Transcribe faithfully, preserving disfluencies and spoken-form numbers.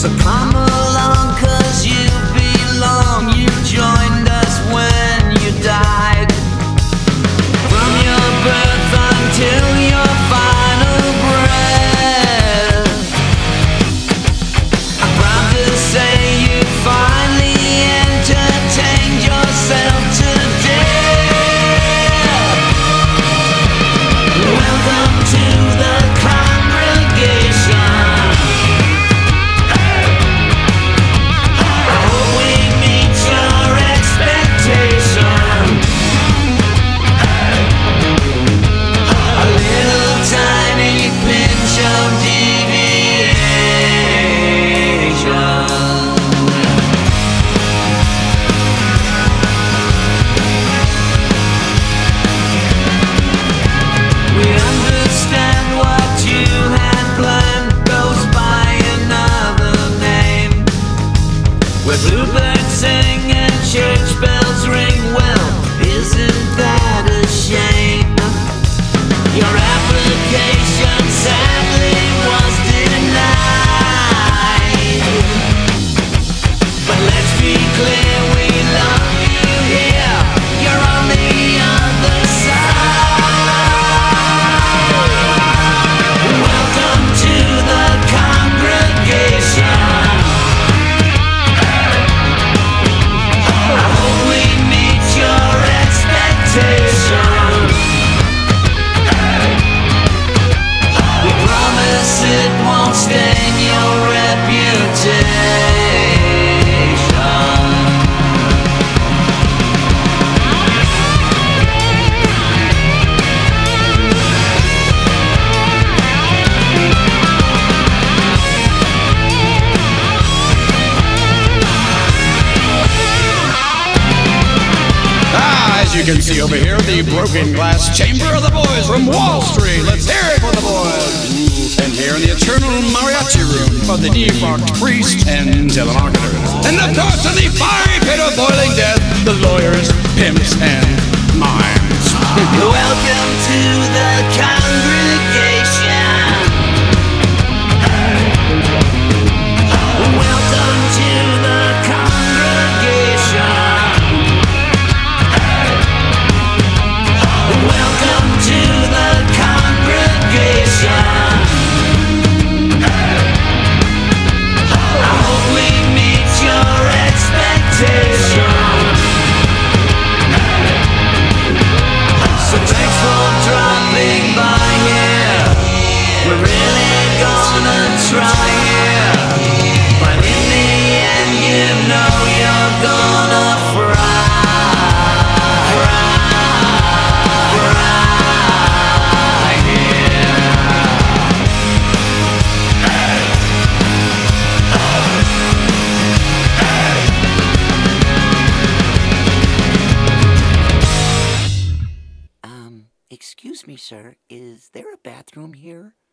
So come along, cause you belong. You joined us when you died. From your birth until your final breath, I'm proud to say you finally entertained yourself to death. Welcome to the congregation. I hope we meet your expectation. A little tiny pinch of deviation. We understand what you had planned goes by another name, where bluebirds sing and church bells ring. Well, isn't that a shame? Your application sadly was denied. But let's be clear, we love you here. You're on the other side. Welcome to the congregation. I hope we meet your expectation. We promise it won't stain your reputation. Ah, as you can see over here, the broken glass chamber of the boys from Wall Street. Let's hear it for the boys. And here in the eternal mariachi room of the defunct priest and telemarketers. And of course, in the fiery pit of boiling death, the lawyers, pimps, and mimes. Welcome to the congregation. Welcome to the congregation. Welcome to the congregation. I hope we meet your expectation. So thanks for dropping by here. We're really gonna try here. But in the end, you know you're gonna fry. Fry, fry here. Um, excuse me, sir. Is there a bathroom here?